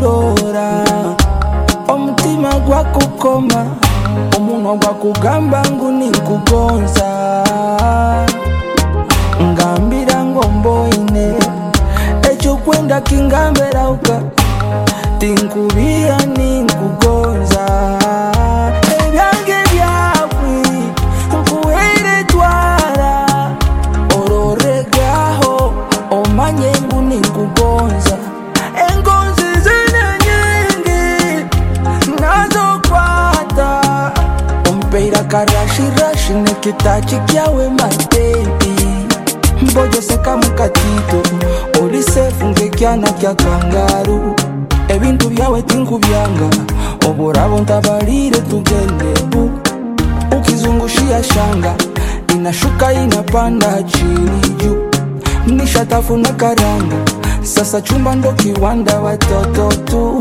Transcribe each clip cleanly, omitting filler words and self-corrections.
kurora omutima gwakukoma omunwa gwakugamba ngu ninkugonza ngambira ngomboine ekyokwenda kingamberauka tinkubira ninkugonza ebyange byakwi nkuhere twara ororegaho omanye ngu ninkugonza engonzi zine nyingi nazokwata ompeira karashirashi nekitachi kyawe my baby mbojo seka mukatito oli sefu ngekyana kya kangaru ebintu byawe tinkubyanga oborabo ntabalire tugende ukizungushia shanga inashuka inapanda chini juu nishatafuna karanga sasa chumba ndo kiwanda watoto tu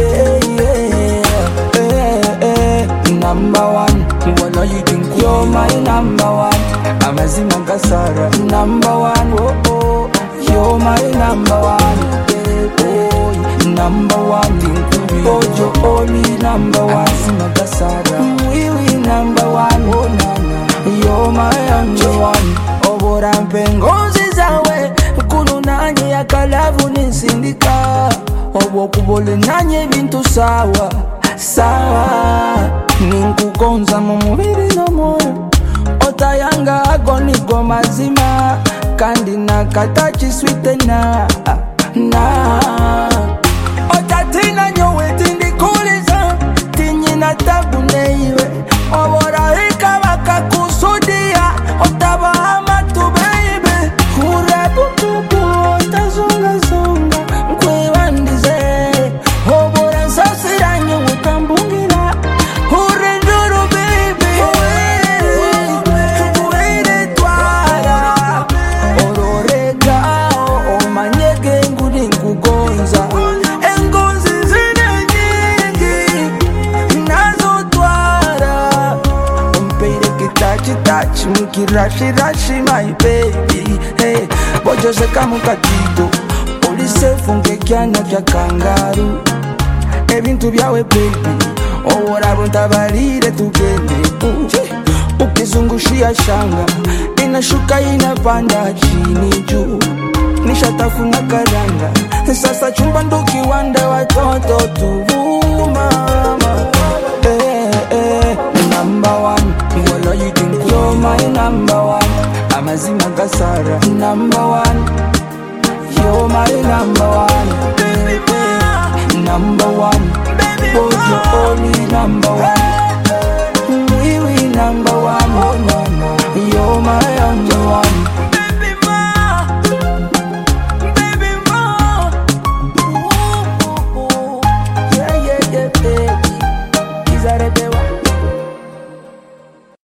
number one what are you think you're my number one amazima ngasara number one oh you're my number one number one Bojo only number one amazima ngasara wiwi number one oh nana you're my number one obora mpengozi zawe kunu nanye yakalavu nisindika obo kubole nanye bintu sawa sawa ninkugonza mu mubiri no moyo otayanga agonigo mazima kandi nakatachi sweetena na otatina nyowe tindikuliza tinyina tabu neiwe obora hika wakakusudia otabahama tu baby kurebukubu otazunga zunga nkwebandize obora nsasiranye utambungira urenduru baby nkuhere twara ororega omanyege nguri nkugonza engonzi zine nyingi nazotwara ompeire kitachi mukirashi my baby hey bojo seka mukatito oli sefu ngekyana kya kangaru ebintu byawe baby oworabo ntabalire tugende ukizungushia shanga inashuka inapanda chini juu nishatafuna karanga sasa chumba ndo kiwanda watoto tu mama number one what are you think you're my number one amazima ngasara number one you're my number one number one Bojo only number one